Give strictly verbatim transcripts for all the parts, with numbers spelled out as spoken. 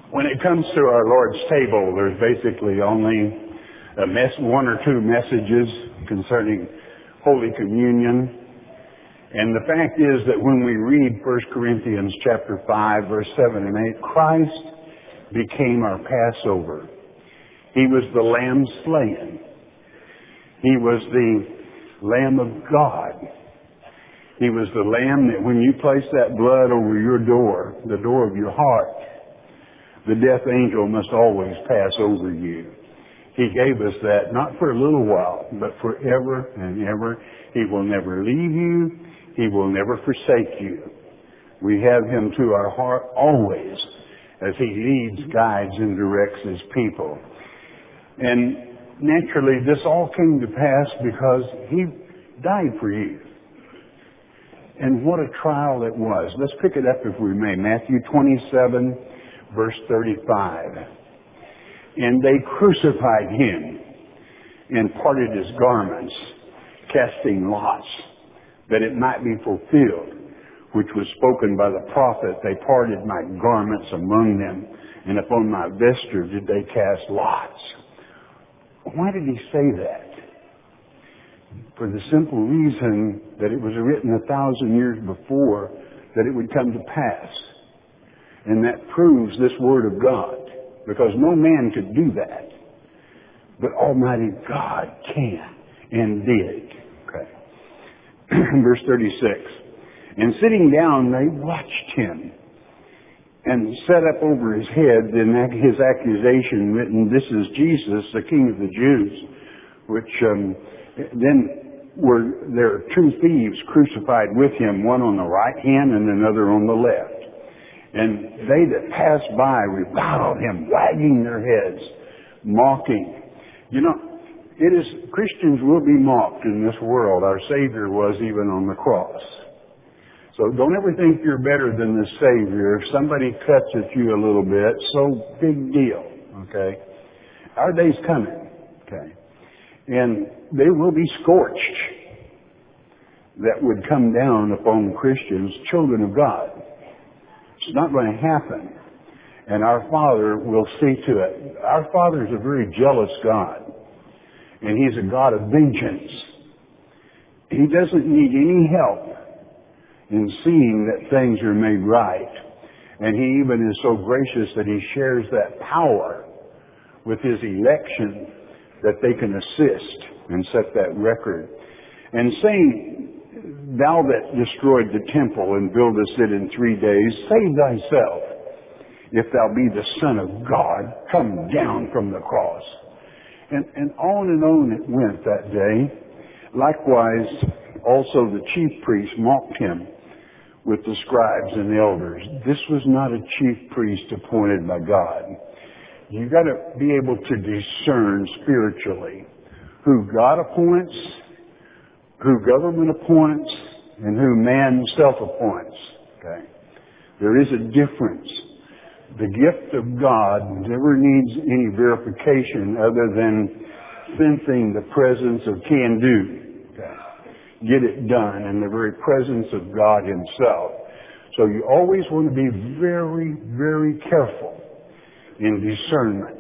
When it comes to our Lord's table, there's basically only a mess, one or two messages concerning Holy Communion. And the fact is that when we read First Corinthians chapter five, verse seven and eight, Christ became our Passover. He was the Lamb slain. He was the Lamb of God. He was the Lamb that when you place that blood over your door, the door of your heart, the death angel must always pass over you. He gave us that not for a little while, but forever and ever. He will never leave you. He will never forsake you. We have Him to our heart always as He leads, guides, and directs His people. And naturally, this all came to pass because He died for you. And what a trial it was. Let's pick it up if we may. Matthew twenty-seven, verse thirty-five. And they crucified Him and parted His garments, casting lots, that it might be fulfilled, which was spoken by the prophet. They parted my garments among them, and upon my vesture did they cast lots. Why did He say that? For the simple reason that it was written a thousand years before that it would come to pass. And that proves this Word of God, because no man could do that. But Almighty God can and did. Okay. Verse thirty-six. And sitting down, they watched Him and set up over His head in His accusation written, "This is Jesus, the King of the Jews," which um, then were there two thieves crucified with Him, one on the right hand and another on the left. And they that passed by reviled Him, wagging their heads, mocking. You know, it is, Christians will be mocked in this world. Our Savior was even on the cross. So don't ever think you're better than the Savior. If somebody cuts at you a little bit, so big deal, okay? Our day's coming, okay? And they will be scorched that would come down upon Christians, children of God. It's not going to happen. And our Father will see to it. Our Father is a very jealous God. And He's a God of vengeance. He doesn't need any help in seeing that things are made right. And He even is so gracious that He shares that power with His election that they can assist and set that record. And saying, "Thou that destroyed the temple and buildest it in three days, save thyself. If thou be the Son of God, come down from the cross." And, and on and on it went that day. Likewise, also the chief priests mocked Him with the scribes and elders. This was not a chief priest appointed by God. You've got to be able to discern spiritually who God appoints, who government appoints, and who man self-appoints. Okay? There is a difference. The gift of God never needs any verification other than sensing the presence of can do. Okay? Get it done in the very presence of God Himself. So you always want to be very, very careful in discernment.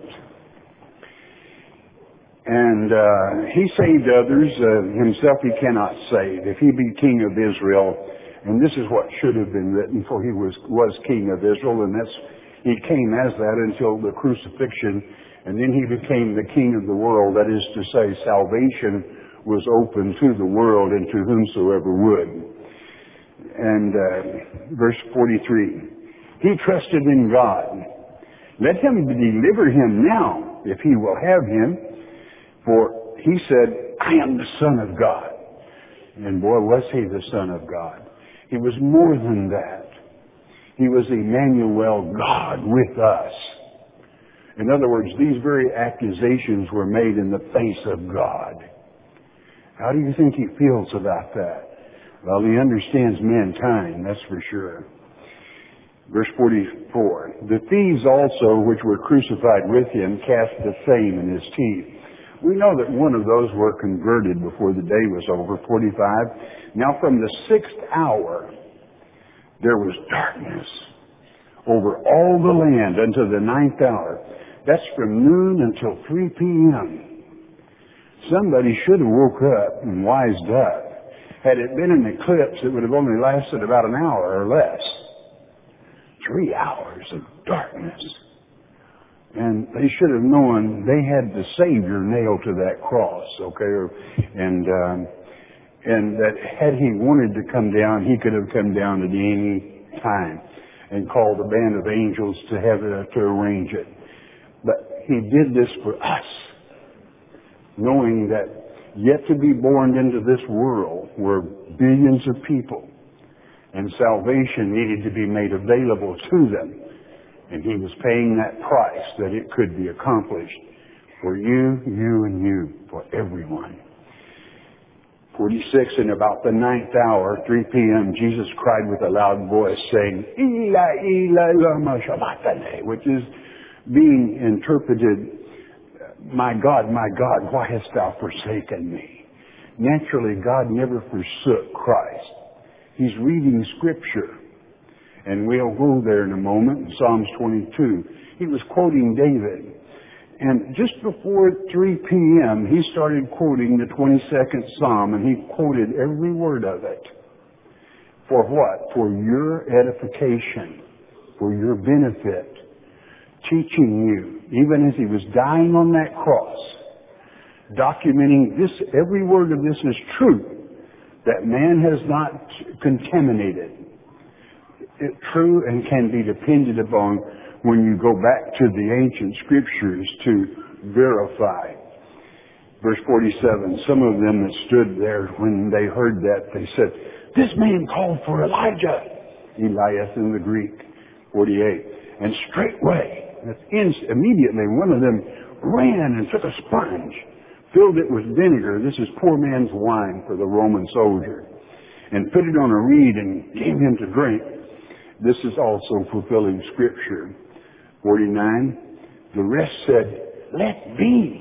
And uh, He saved others. Uh, himself He cannot save. If He be King of Israel, and this is what should have been written, for He was, was King of Israel, and that's He came as that until the crucifixion, and then He became the King of the world. That is to say, salvation was open to the world and to whomsoever would. And uh, verse forty-three, He trusted in God. Let Him deliver him now, if He will have him. For He said, I am the Son of God. And boy, was He the Son of God. He was more than that. He was Emmanuel, God with us. In other words, these very accusations were made in the face of God. How do you think He feels about that? Well, He understands mankind, that's for sure. Verse forty-four, the thieves also which were crucified with Him cast the same in His teeth. We know that one of those were converted before the day was over, forty-five. Now from the sixth hour there was darkness over all the land unto the ninth hour. That's from noon until three p.m. Somebody should have woke up and wised up. Had it been an eclipse, it would have only lasted about an hour or less. Three hours of darkness. And they should have known they had the Savior nailed to that cross, okay? And, um, and that had he wanted to come down, he could have come down at any time and called a band of angels to have it, to arrange it. But he did this for us, knowing that yet to be born into this world were billions of people, and salvation needed to be made available to them. And he was paying that price that it could be accomplished for you, you, and you, for everyone. forty-six, in about the ninth hour, three p.m., Jesus cried with a loud voice, saying, Eli, Eli, lama sabachthani, which is being interpreted, my God, my God, why hast thou forsaken me? Naturally, God never forsook Christ. He's reading Scripture. And we'll go there in a moment in Psalms twenty-two. He was quoting David. And just before three p.m., he started quoting the twenty-second Psalm, and he quoted every word of it. For what? For your edification, for your benefit, teaching you, even as he was dying on that cross, documenting this, every word of this is true, that man has not contaminated. It, true and can be depended upon when you go back to the ancient scriptures to verify. Verse forty-seven, some of them that stood there when they heard that, they said, this man called for Elijah. Elias in the Greek. forty-eight. And straightway, that's inst- immediately, one of them ran and took a sponge, filled it with vinegar. This is poor man's wine for the Roman soldier. And put it on a reed and gave him to drink. This is also fulfilling Scripture. forty-nine, the rest said, let be.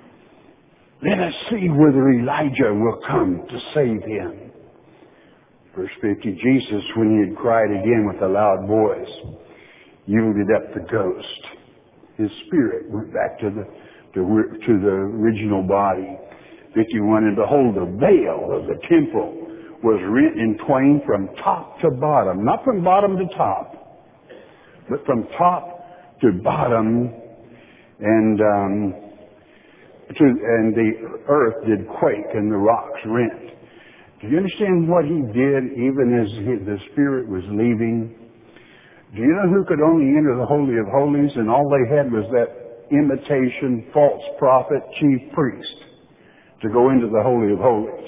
Let us see whether Elijah will come to save him. Verse fifty, Jesus, when he had cried again with a loud voice, yielded up the ghost. His spirit went back to the, to, to the original body. fifty-one, and behold, the veil of the temple was rent in twain from top to bottom. Not from bottom to top, but from top to bottom. And, um, to, and the earth did quake and the rocks rent. Do you understand what he did even as he, the Spirit was leaving? Do you know who could only enter the Holy of Holies? And all they had was that imitation false prophet chief priest to go into the Holy of Holies.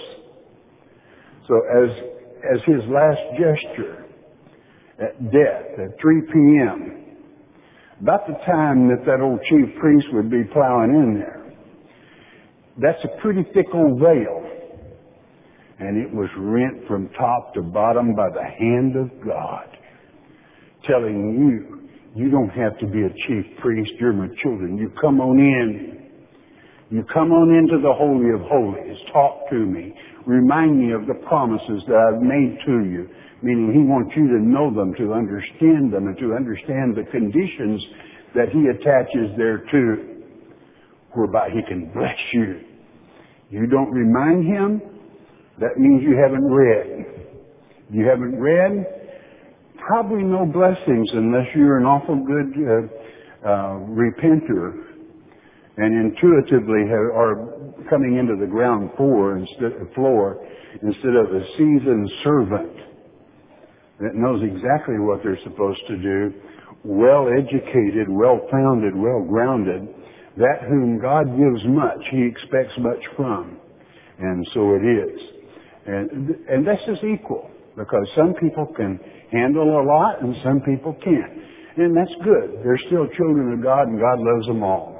So as, as his last gesture at death at three p.m., about the time that that old chief priest would be plowing in there, that's a pretty thick old veil. And it was rent from top to bottom by the hand of God, telling you, you don't have to be a chief priest, you're my children. You come on in. You come on into the Holy of Holies. Talk to me. Remind me of the promises that I've made to you. Meaning he wants you to know them, to understand them, and to understand the conditions that he attaches thereto, whereby he can bless you. You don't remind him, that means you haven't read. You haven't read, probably no blessings unless you're an awful good uh, uh, repenter and intuitively have, are coming into the ground floor instead, floor instead of a seasoned servant that knows exactly what they're supposed to do, well-educated, well-founded, well-grounded, that whom God gives much, he expects much from. And so it is. And, and this is equal, because some people can handle a lot and some people can't. And that's good. They're still children of God and God loves them all.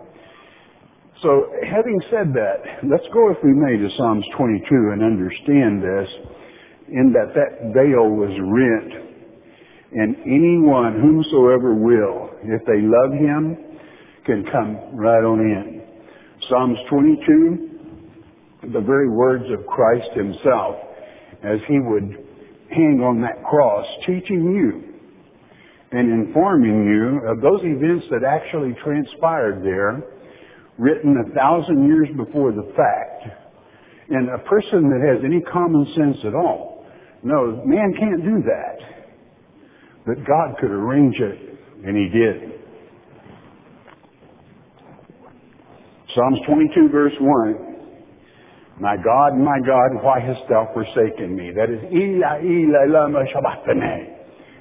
So having said that, let's go, if we may, to Psalms twenty-two and understand this, in that that veil was rent, and anyone, whomsoever will, if they love him, can come right on in. Psalms twenty-two, the very words of Christ himself, as he would hang on that cross, teaching you and informing you of those events that actually transpired there, written a thousand years before the fact. And a person that has any common sense at all knows man can't do that. But God could arrange it, and He did. Psalms twenty-two, verse one. My God, my God, why hast thou forsaken me? That is, Eli, Eli, lama sabachthani.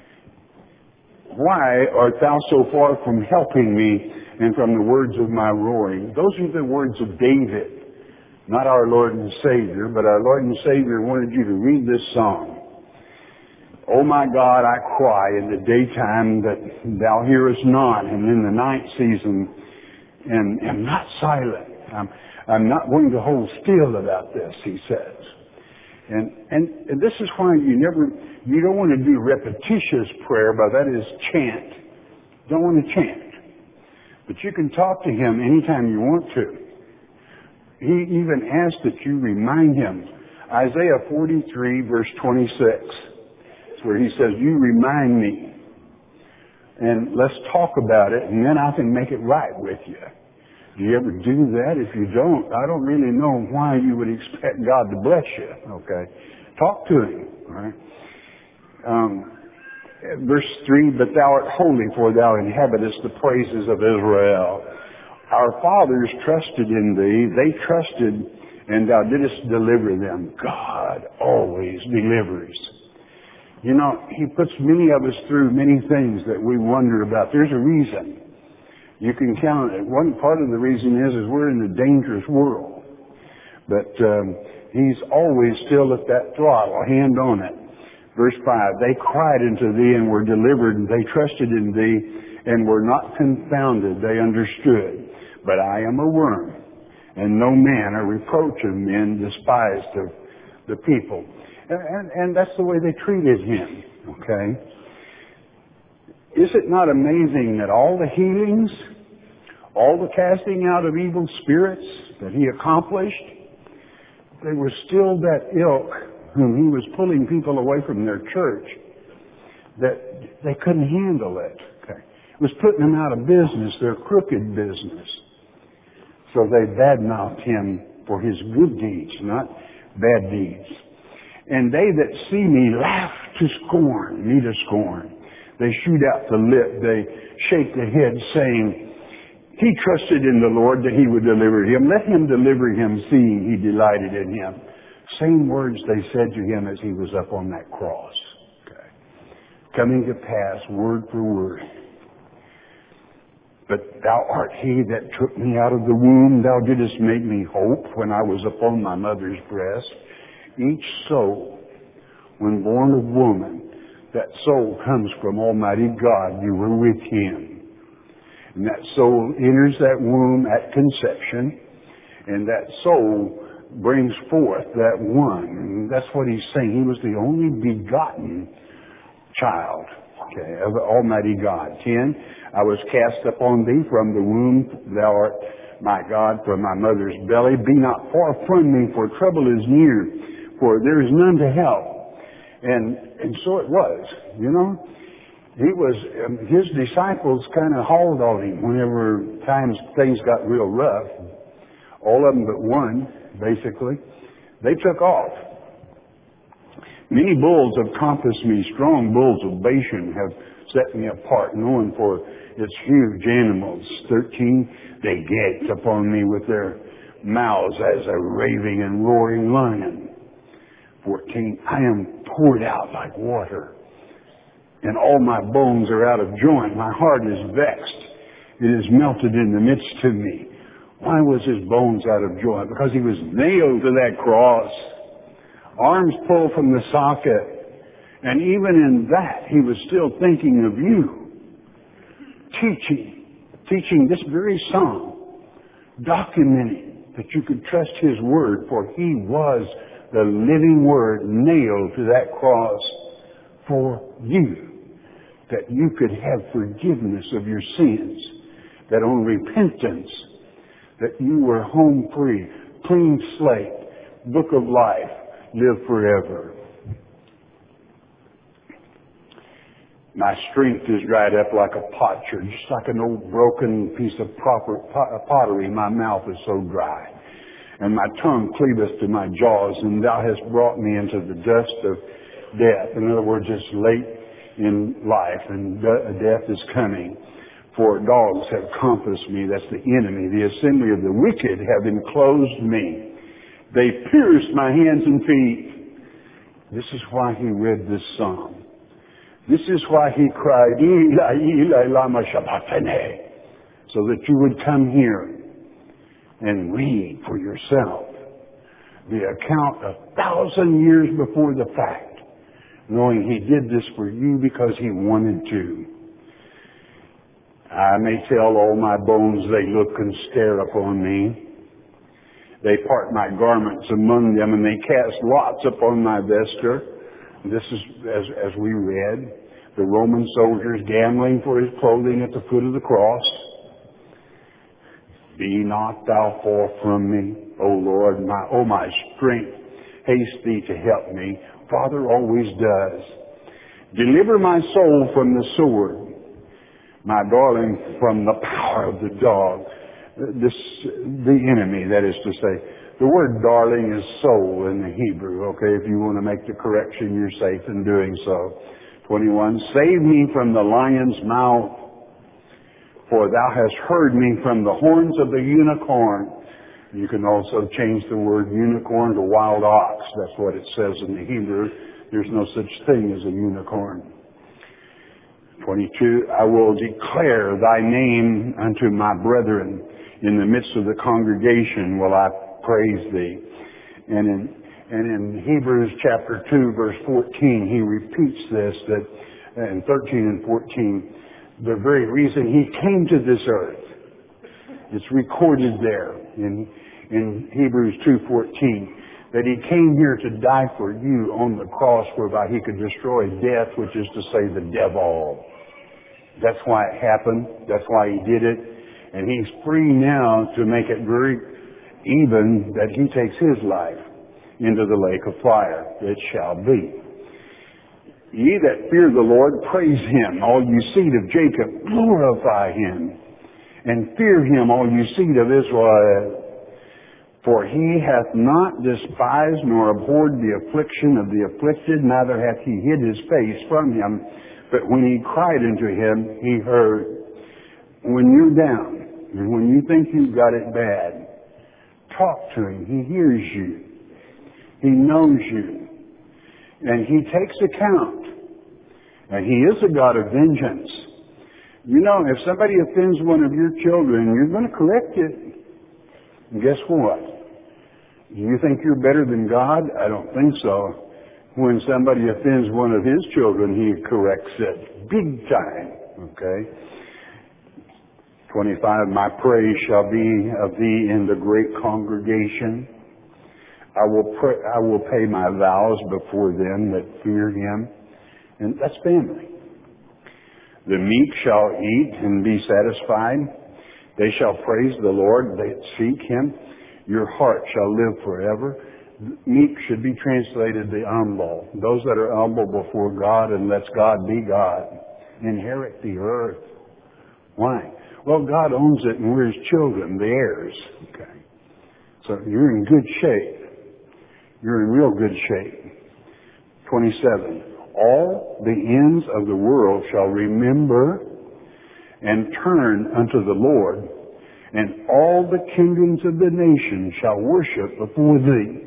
Why art thou so far from helping me and from the words of my roaring? Those are the words of David, not our Lord and Savior, but our Lord and Savior wanted you to read this song. Oh my God, I cry in the daytime that thou hearest not, and in the night season, and am not silent. I'm, I'm not going to hold still about this, he says. And, and, and this is why you never, you don't want to do repetitious prayer, but that is chant. Don't want to chant. But you can talk to Him anytime you want to. He even asks that you remind Him. Isaiah forty-three, verse twenty-six. It's where He says, you remind me. And let's talk about it, and then I can make it right with you. Do you ever do that? If you don't, I don't really know why you would expect God to bless you. Okay? Talk to Him. All right? Um, verse three, but thou art holy, for thou inhabitest the praises of Israel. Our fathers trusted in Thee. They trusted, and Thou didst deliver them. God always delivers. You know, He puts many of us through many things that we wonder about. There's a reason. You can count it. One part of the reason is, is we're in a dangerous world. But um, He's always still at that throttle, hand on it. Verse five, they cried unto Thee and were delivered, and they trusted in Thee and were not confounded. They understood. But I am a worm, and no man, a reproach of men, despised of the people. And, and, and that's the way they treated Him, okay? Is it not amazing that all the healings, all the casting out of evil spirits that He accomplished, they were still that ilk whom He was pulling people away from their church, that they couldn't handle it. Okay. It was putting them out of business, their crooked business. So they badmouthed Him for His good deeds, not bad deeds. And they that see me laugh to scorn, me to scorn. They shoot out the lip, they shake the head, saying, He trusted in the Lord that He would deliver him. Let Him deliver him, seeing He delighted in him. Same words they said to Him as He was up on that cross. Okay. Coming to pass, word for word. But Thou art He that took me out of the womb. Thou didst make me hope when I was upon my mother's breast. Each soul, when born of woman, that soul comes from Almighty God. You were with Him. And that soul enters that womb at conception, and that soul brings forth that one. And that's what He's saying. He was the only begotten child, okay, of Almighty God. Ten, I was cast upon Thee from the womb. Thou art my God from my mother's belly. Be not far from me, for trouble is near, for there is none to help. And and so it was, you know. He was, um, his disciples kind of hauled on Him whenever times things got real rough. All of them but one, basically. They took off. Many bulls have compassed me. Strong bulls of Bashan have set me apart, known for its huge animals. Thirteen, they gaped upon me with their mouths as a raving and roaring lion. Fourteen, I am poured out like water, and all my bones are out of joint. My heart is vexed. It is melted in the midst of me. Why was His bones out of joint? Because He was nailed to that cross. Arms pulled from the socket. And even in that, He was still thinking of you. Teaching. Teaching this very song. Documenting that you could trust His word, for He was the living Word nailed to that cross for you, that you could have forgiveness of your sins, that on repentance, that you were home free, clean slate, book of life, live forever. My strength is dried up like a potsherd, just like an old broken piece of proper pottery. My mouth is so dry. And my tongue cleaveth to my jaws, and thou hast brought me into the dust of death. In other words, it's late in life, and death is coming. For dogs have compassed me, that's the enemy. The assembly of the wicked have enclosed me. They pierced my hands and feet. This is why he read this psalm. This is why he cried, Eli, Eli, lama sabachthani, so that you would come here and read for yourself the account a thousand years before the fact, knowing he did this for you because he wanted to. I may tell all my bones, they look and stare upon me. They part my garments among them, and they cast lots upon my vesture. This is, as, as we read, the Roman soldiers gambling for his clothing at the foot of the cross. Be not thou far from me, O Lord, my, O my strength, haste thee to help me. Father always does. Deliver my soul from the sword, my darling from the power of the dog. This, the enemy, that is to say. The word darling is soul in the Hebrew, okay? If you want to make the correction, you're safe in doing so. twenty-one, save me from the lion's mouth, for thou hast heard me from the horns of the unicorn. You can also change the word unicorn to wild ox. That's what it says in the Hebrew. There's no such thing as a unicorn. twenty-two, I will declare thy name unto my brethren. In the midst of the congregation will I praise thee. And in, and in Hebrews chapter two, verse fourteen, he repeats this, that in thirteen and fourteen, the very reason he came to this earth. It's recorded there in, in Hebrews two fourteen, that he came here to die for you on the cross, whereby he could destroy death, which is to say the devil. That's why it happened. That's why he did it. And he's free now to make it very even that he takes his life into the lake of fire. It shall be. Ye that fear the Lord, praise him. All you seed of Jacob, glorify him. And fear him, all you seed of Israel. For he hath not despised nor abhorred the affliction of the afflicted, neither hath he hid his face from him. But when he cried unto him, he heard. When you're down, and when you think you've got it bad, talk to him. He hears you. He knows you. And he takes account. And he is a God of vengeance. You know, if somebody offends one of your children, you're going to correct it. And guess what? You think you're better than God? I don't think so. When somebody offends one of his children, he corrects it big time. Okay? twenty-five, my praise shall be of thee in the great congregation. I will pray, I will pay my vows before them that fear him. And that's family. The meek shall eat and be satisfied. They shall praise the Lord that seek him. Your heart shall live forever. Meek should be translated the humble. Those that are humble before God and lets God be God inherit the earth. Why? Well, God owns it and we're his children, the heirs. Okay. So you're in good shape. You're in real good shape. twenty-seven. All the ends of the world shall remember and turn unto the Lord, and all the kingdoms of the nations shall worship before thee.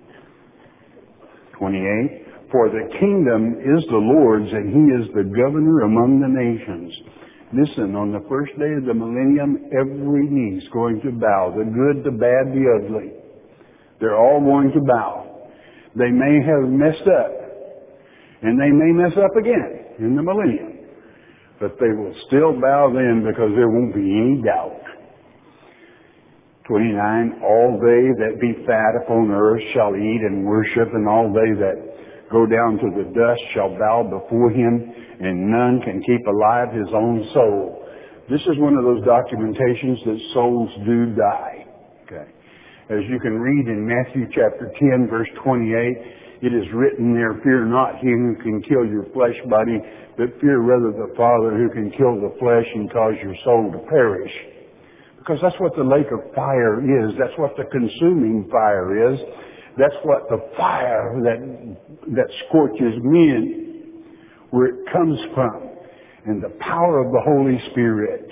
twenty-eight. For the kingdom is the Lord's, and he is the governor among the nations. Listen, on the first day of the millennium, every knee is going to bow. The good, the bad, the ugly. They're all going to bow. They may have messed up. And they may mess up again in the millennium. But they will still bow then because there won't be any doubt. twenty-nine. All they that be fat upon earth shall eat and worship, and all they that go down to the dust shall bow before him, and none can keep alive his own soul. This is one of those documentations that souls do die. Okay. As you can read in Matthew chapter ten, verse twenty-eight, it is written there, fear not him who can kill your flesh body, but fear rather the Father who can kill the flesh and cause your soul to perish. Because that's what the lake of fire is. That's what the consuming fire is. That's what the fire that, that scorches men, where it comes from. And the power of the Holy Spirit.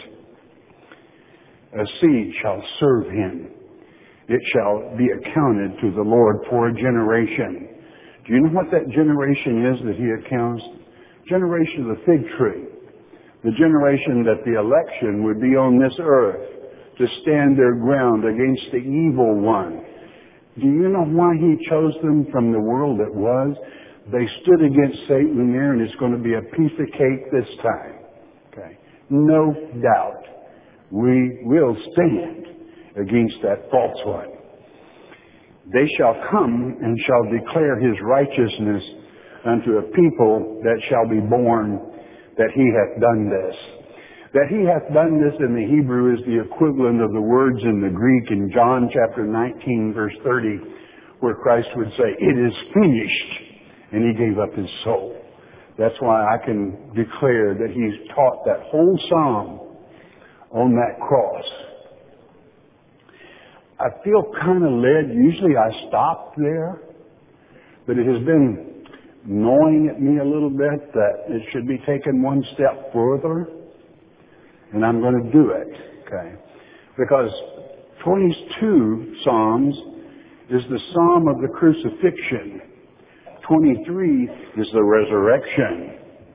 A seed shall serve him. It shall be accounted to the Lord for a generation. Do you know what that generation is that he accounts? Generation of the fig tree. The generation that the election would be on this earth to stand their ground against the evil one. Do you know why he chose them from the world that was? They stood against Satan there, and it's going to be a piece of cake this time. Okay. No doubt we will stand against that false one. They shall come and shall declare his righteousness unto a people that shall be born, that he hath done this. That he hath done this in the Hebrew is the equivalent of the words in the Greek in John chapter nineteen verse thirty, where Christ would say, it is finished, and he gave up his soul. That's why I can declare that he's taught that whole psalm on that cross. I feel kind of led. Usually I stop there, but it has been gnawing at me a little bit that it should be taken one step further, and I'm going to do it. Okay, because twenty-two Psalms is the Psalm of the crucifixion. twenty-three is the resurrection.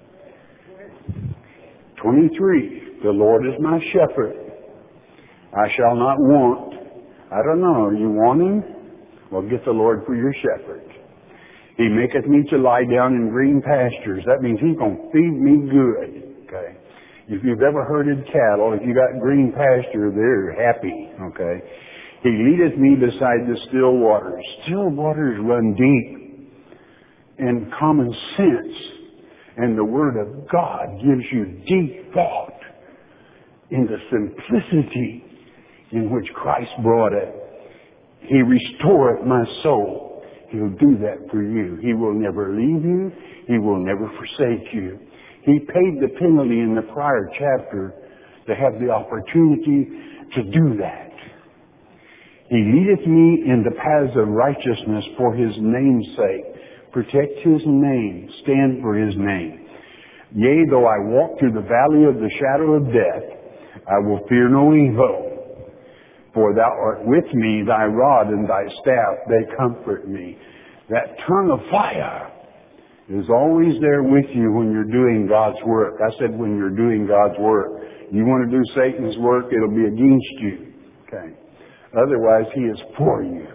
twenty-three, the Lord is my shepherd. I shall not want. I don't know, are you wanting? Well, get the Lord for your shepherd. He maketh me to lie down in green pastures. That means he's going to feed me good. Okay. If you've ever herded cattle, if you got green pasture, they're happy. Okay. He leadeth me beside the still waters. Still waters run deep. And common sense and the Word of God gives you deep thought in the simplicity in which Christ brought it. He restoreth my soul. He'll do that for you. He will never leave you. He will never forsake you. He paid the penalty in the prior chapter to have the opportunity to do that. He leadeth me in the paths of righteousness for his name's sake. Protect his name. Stand for his name. Yea, though I walk through the valley of the shadow of death, I will fear no evil. For thou art with me, thy rod and thy staff, they comfort me. That tongue of fire is always there with you when you're doing God's work. I said when you're doing God's work. You want to do Satan's work, it'll be against you. Okay. Otherwise, he is for you.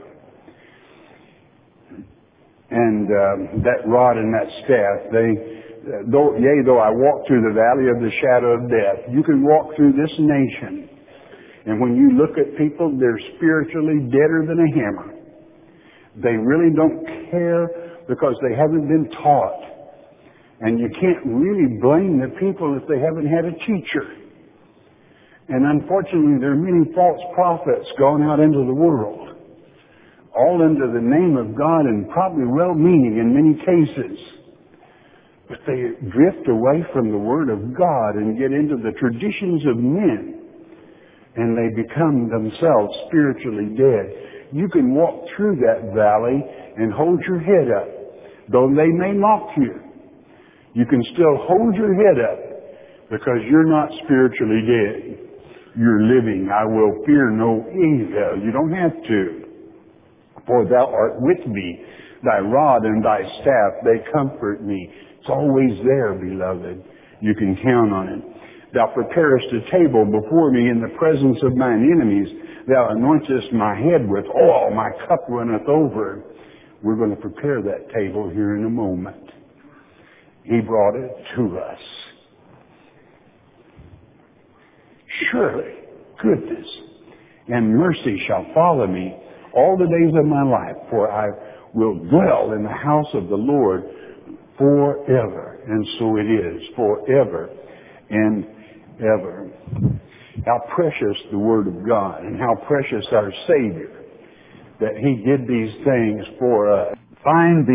And um, that rod and that staff, they, uh, though, yea, though I walk through the valley of the shadow of death, you can walk through this nation. And when you look at people, they're spiritually deader than a hammer. They really don't care because they haven't been taught. And you can't really blame the people if they haven't had a teacher. And unfortunately, there are many false prophets going out into the world, all under the name of God and probably well-meaning in many cases. But they drift away from the Word of God and get into the traditions of men. And they become themselves spiritually dead. You can walk through that valley and hold your head up. Though they may mock you, you can still hold your head up because you're not spiritually dead. You're living. I will fear no evil. You don't have to. For thou art with me. Thy rod and thy staff, they comfort me. It's always there, beloved. You can count on it. Thou preparest a table before me in the presence of mine enemies. Thou anointest my head with oil. My cup runneth over. We're going to prepare that table here in a moment. He brought it to us. Surely goodness and mercy shall follow me all the days of my life, for I will dwell in the house of the Lord forever. And so it is, forever and ever. How precious the Word of God, and how precious our Savior. that he did these things for us. Find